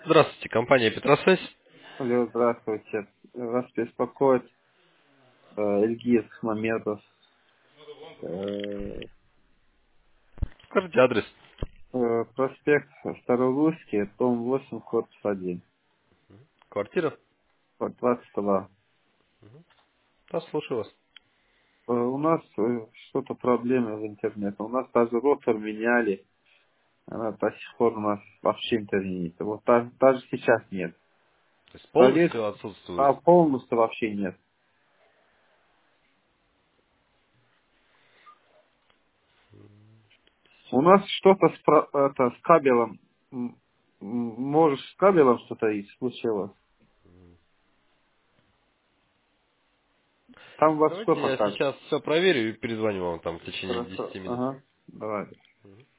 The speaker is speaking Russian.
Здравствуйте, компания Петросвязь. Алло, здравствуйте. Вас беспокоит Эльгиз Мамедов. Скажите адрес. Проспект Старорусский, дом 8, корпус 1. Квартира. Под 22. Да, слушаю вас. У нас что-то проблемы в интернете. У нас даже ротор меняли. Она до сих пор у нас вообще интернета. Вот даже сейчас нет. То есть Проверь, полностью отсутствует. а полностью вообще нет. У нас что-то с кабелем. Может, с кабелем что-то и случилось. Там у вас что Давайте я показывает? сейчас все проверю и перезвоню вам там в течение Хорошо. 10 минут. Ага. Давай.